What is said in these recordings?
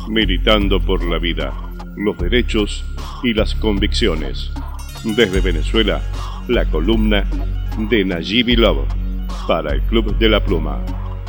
militando por la vida, los derechos y las convicciones. Desde Venezuela, la columna de Nayibi Love para el Club de la Pluma.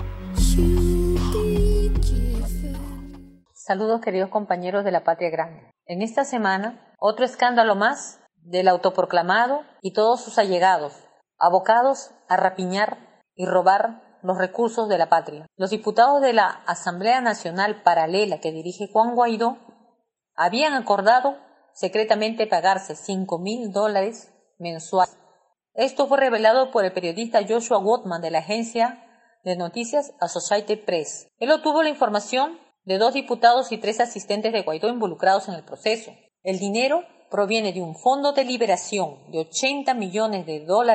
Saludos, queridos compañeros de la Patria Grande. En esta semana, otro escándalo más del autoproclamado y todos sus allegados, abocados a rapiñar y robar los recursos de la patria. Los diputados de la Asamblea Nacional Paralela que dirige Juan Guaidó habían acordado secretamente pagarse $5,000 mensuales. Esto fue revelado por el periodista Joshua Woodman de la agencia de noticias Associated Press. Él obtuvo la información de 2 diputados y 3 asistentes de Guaidó involucrados en el proceso. El dinero proviene de un fondo de liberación de $80 millones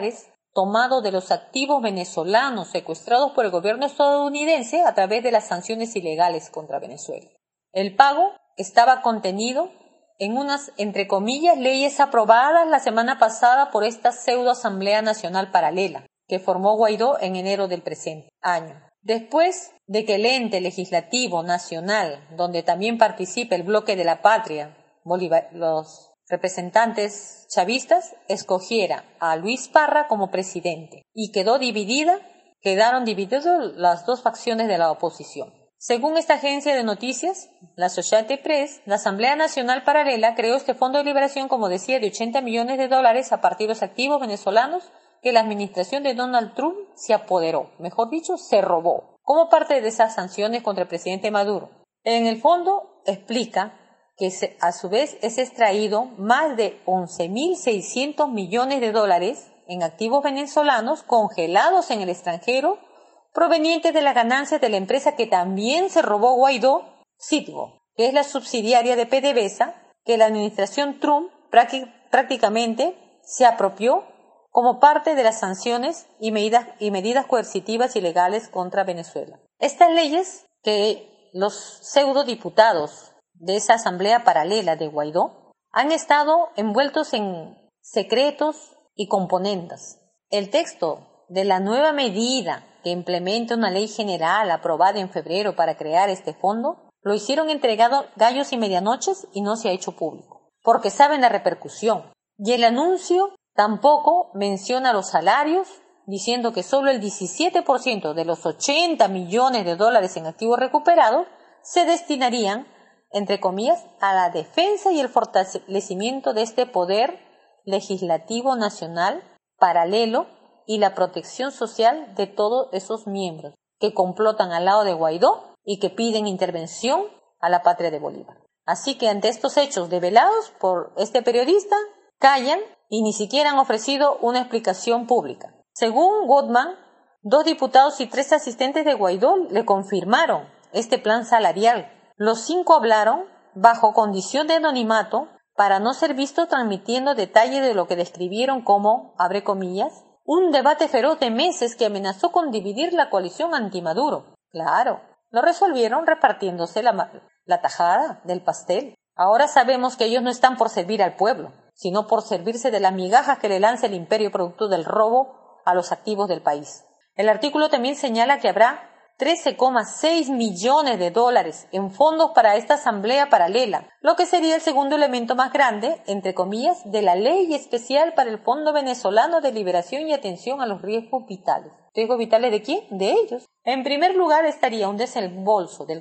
tomado de los activos venezolanos secuestrados por el gobierno estadounidense a través de las sanciones ilegales contra Venezuela. El pago estaba contenido en unas, entre comillas, leyes aprobadas la semana pasada por esta pseudo Asamblea Nacional Paralela que formó Guaidó en enero del presente año. Después de que el ente legislativo nacional, donde también participa el Bloque de la Patria, los representantes chavistas, escogiera a Luis Parra como presidente y quedaron divididas las 2 facciones de la oposición. Según esta agencia de noticias, la Associated Press, la Asamblea Nacional Paralela creó este fondo de liberación, como decía, de $80 millones a partir de los activos venezolanos que la administración de Donald Trump se apoderó, mejor dicho, se robó, como parte de esas sanciones contra el presidente Maduro. En el fondo explica que a su vez es extraído más de $11,600 millones en activos venezolanos congelados en el extranjero, provenientes de las ganancias de la empresa que también se robó Guaidó, Citgo, que es la subsidiaria de PDVSA, que la administración Trump prácticamente se apropió como parte de las sanciones y medidas coercitivas y legales contra Venezuela. Estas leyes que los pseudodiputados de esa asamblea paralela de Guaidó han estado envueltos en secretos y componendas. El texto de la nueva medida que implementa una ley general aprobada en febrero para crear este fondo lo hicieron entregado gallos y medianoches y no se ha hecho público, porque saben la repercusión. Y el anuncio tampoco menciona los salarios, diciendo que solo el 17% de los $80 millones en activos recuperados se destinarían, entre comillas, a la defensa y el fortalecimiento de este poder legislativo nacional paralelo y la protección social de todos esos miembros que complotan al lado de Guaidó y que piden intervención a la patria de Bolívar. Así que ante estos hechos develados por este periodista, callan y ni siquiera han ofrecido una explicación pública. Según Goodman, 2 diputados y 3 asistentes de Guaidó le confirmaron este plan salarial. Los 5 hablaron bajo condición de anonimato para no ser vistos transmitiendo detalles de lo que describieron como, abre comillas, un debate feroz de meses que amenazó con dividir la coalición anti-Maduro. Claro, lo resolvieron repartiéndose la tajada del pastel. Ahora sabemos que ellos no están por servir al pueblo, sino por servirse de las migajas que le lanza el imperio producto del robo a los activos del país. El artículo también señala que habrá $13,6 millones en fondos para esta asamblea paralela, lo que sería el segundo elemento más grande, entre comillas, de la ley especial para el Fondo Venezolano de Liberación y Atención a los Riesgos Vitales. ¿Riesgos vitales de quién? De ellos. En primer lugar estaría un desembolso del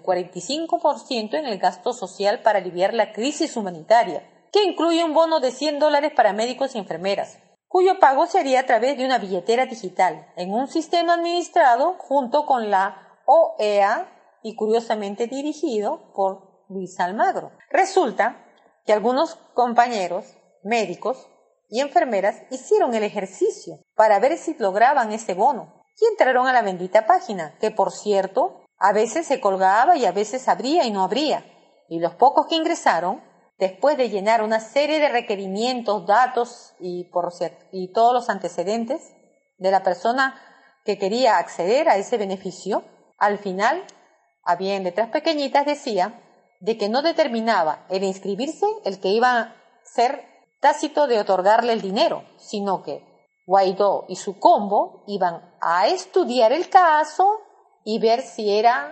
45% en el gasto social para aliviar la crisis humanitaria, que incluye un bono de $100 para médicos y enfermeras, cuyo pago se haría a través de una billetera digital, en un sistema administrado junto con la OEA y curiosamente dirigido por Luis Almagro. Resulta que algunos compañeros médicos y enfermeras hicieron el ejercicio para ver si lograban ese bono y entraron a la bendita página, que por cierto a veces se colgaba y a veces abría y no abría, y los pocos que ingresaron, después de llenar una serie de requerimientos, datos y todos los antecedentes de la persona que quería acceder a ese beneficio, al final, había en letras pequeñitas, decía de que no determinaba el inscribirse el que iba a ser tácito de otorgarle el dinero, sino que Guaidó y su combo iban a estudiar el caso y ver si era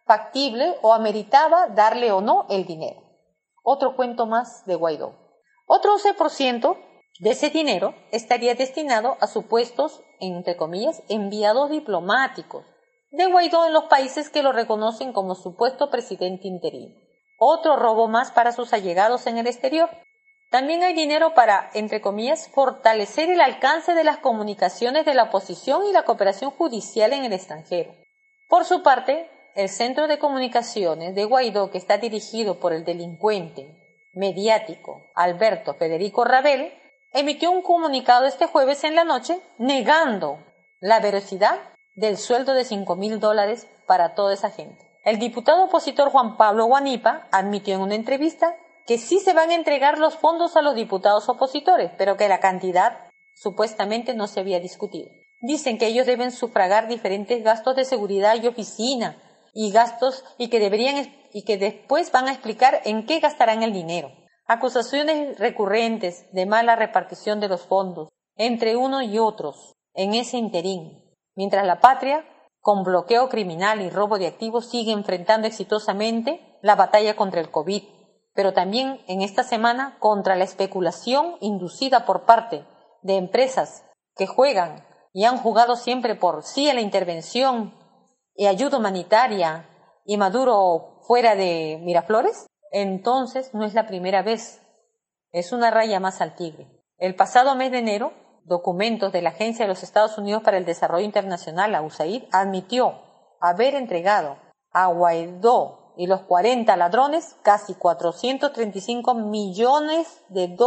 factible o ameritaba darle o no el dinero. Otro cuento más de Guaidó. Otro 11% de ese dinero estaría destinado a supuestos, entre comillas, enviados diplomáticos de Guaidó en los países que lo reconocen como supuesto presidente interino. Otro robo más para sus allegados en el exterior. También hay dinero para, entre comillas, fortalecer el alcance de las comunicaciones de la oposición y la cooperación judicial en el extranjero. Por su parte, el Centro de Comunicaciones de Guaidó, que está dirigido por el delincuente mediático Alberto Federico Rabel, emitió un comunicado este jueves en la noche negando la veracidad del sueldo de $5.000 para toda esa gente. El diputado opositor Juan Pablo Guanipa admitió en una entrevista que sí se van a entregar los fondos a los diputados opositores, pero que la cantidad supuestamente no se había discutido. Dicen que ellos deben sufragar diferentes gastos de seguridad y oficina y gastos y que después van a explicar en qué gastarán el dinero. Acusaciones recurrentes de mala repartición de los fondos entre unos y otros en ese interín, mientras la patria, con bloqueo criminal y robo de activos, sigue enfrentando exitosamente la batalla contra el COVID, pero también en esta semana contra la especulación inducida por parte de empresas que juegan y han jugado siempre por sí a la intervención y ayuda humanitaria y Maduro fuera de Miraflores. Entonces no es la primera vez, es una raya más al tigre. El pasado mes de enero, documentos de la Agencia de los Estados Unidos para el Desarrollo Internacional, la USAID, admitió haber entregado a Guaidó y los 40 ladrones casi $435 millones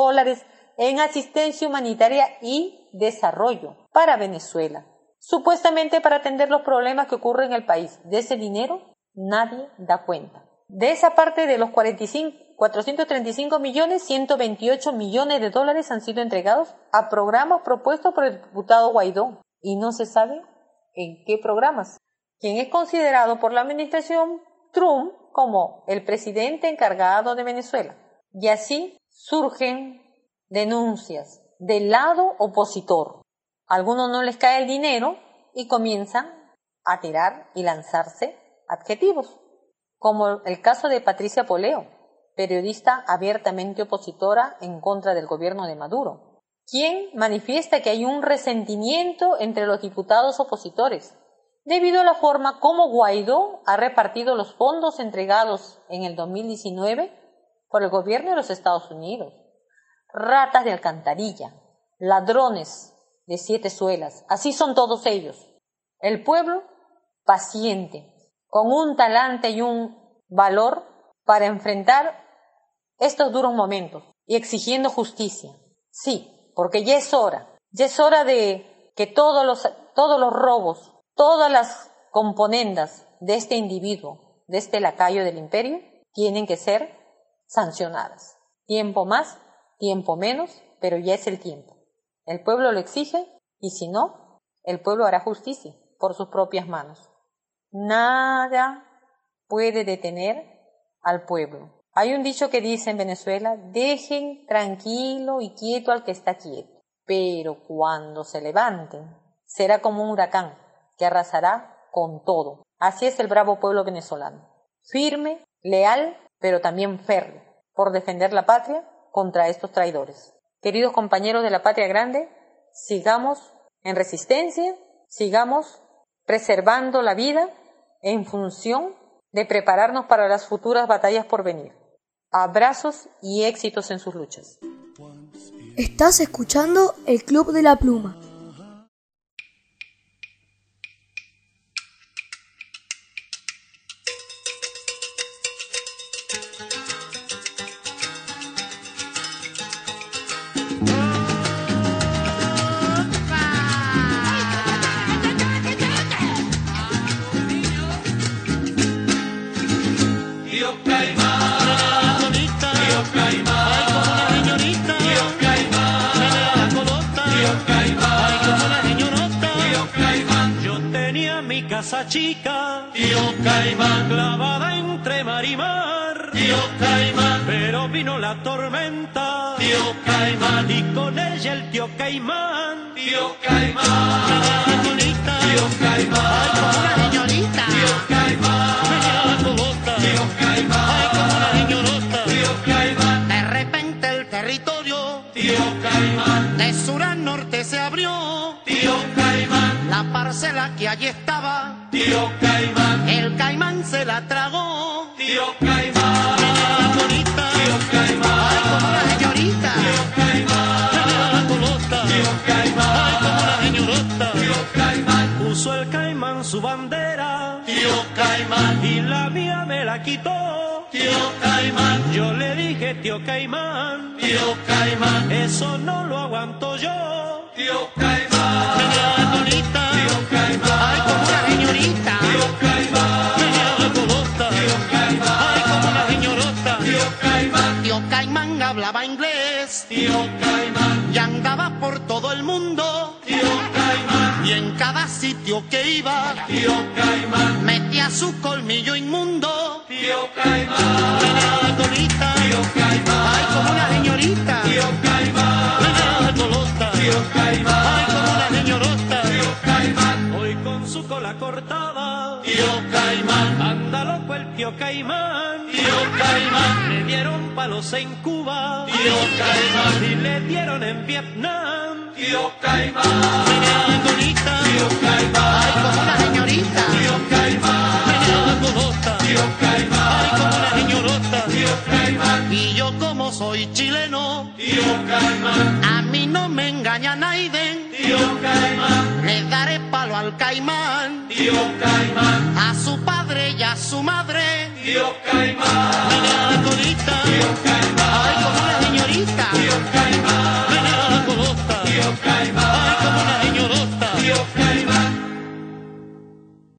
en asistencia humanitaria y desarrollo para Venezuela, supuestamente para atender los problemas que ocurren en el país. De ese dinero nadie da cuenta. De esa parte de los 435 millones, $128 millones han sido entregados a programas propuestos por el diputado Guaidó y no se sabe en qué programas, quien es considerado por la administración Trump como el presidente encargado de Venezuela. Y así surgen denuncias del lado opositor. A algunos no les cae el dinero y comienzan a tirar y lanzarse adjetivos, como el caso de Patricia Poleo, periodista abiertamente opositora en contra del gobierno de Maduro, quien manifiesta que hay un resentimiento entre los diputados opositores debido a la forma como Guaidó ha repartido los fondos entregados en el 2019 por el gobierno de los Estados Unidos. Ratas de alcantarilla, ladrones de 7 suelas, así son todos ellos. El pueblo paciente, con un talante y un valor para enfrentar estos duros momentos y exigiendo justicia. Sí, porque ya es hora de que todos los robos, todas las componendas de este individuo, de este lacayo del imperio, tienen que ser sancionadas. Tiempo más, tiempo menos, pero ya es el tiempo. El pueblo lo exige y si no, el pueblo hará justicia por sus propias manos. Nada puede detener al pueblo. Hay un dicho que dice en Venezuela: dejen tranquilo y quieto al que está quieto, pero cuando se levanten será como un huracán que arrasará con todo. Así es el bravo pueblo venezolano, firme, leal, pero también férreo, por defender la patria contra estos traidores. Queridos compañeros de la Patria Grande, sigamos en resistencia, sigamos preservando la vida en función de prepararnos para las futuras batallas por venir. Abrazos y éxitos en sus luchas. Estás escuchando el Club de la Pluma. Casa chica, tío Caimán, clavada entre mar y mar, tío Caimán, pero vino la tormenta, tío Caimán, y con ella el tío Caimán, tío Caimán, bonita. tío Caimán. Ay, como una señorita. Tío Caimán. Venía colota. Tío Caimán. Ay, como una señorota. Tío Caimán. De repente el territorio Tío Caimán. de sur a norte se abrió. Tío Caimán. La parcela que allí estaba, Tío Caimán. el caimán se la tragó. Tío Caimán. Venía bonita. Tío Caimán. Ay, como una señorita. Tío Caimán. Venía colota. Tío Caimán. Ay, como una señorota. Tío Caimán. Puso el caimán su bandera Tío Caimán. y la mía me la quitó. Tío Caimán. Yo le dije, tío Caimán, Tío Caimán. eso no lo aguanto yo. Tío Caimán. Venía bonita. Tío Caimán. Ay, como una señorita. Tío Caimán. Venía colota. Tío Caimán. Ay, como una señorota. Tío Caimán. Tío Caimán hablaba inglés Tío Caimán. y andaba por todo el mundo. Tío Caimán. Y en cada sitio que iba, Tío Caimán. metía su colmillo inmundo. Tío Caimán. Venía bonita. Tío Caimán. Ay, como una señorita. Tío Caimán. Venía colota. Tío Caimán. Ay, como una señorota. Tío Caimán. Hoy con su cola cortada, Tío Caimán. anda loco el tío Caimán. Tío Caimán. Le dieron palos en Cuba Tío Caimán. y le dieron en Vietnam. Tío Caimán. Venía bonita. Tío Caimán. Ay, como una señorita. Tío Caimán. Venía colota. Tío Caimán. Ay, como una señorota. Tío Caimán. Y yo como soy chileno, Tío Caimán. a mí no me engaña Naiden. Tío Caimán. Le daré palo al caimán, Tío Caimán. a su padre y a su madre. Tío Caimán.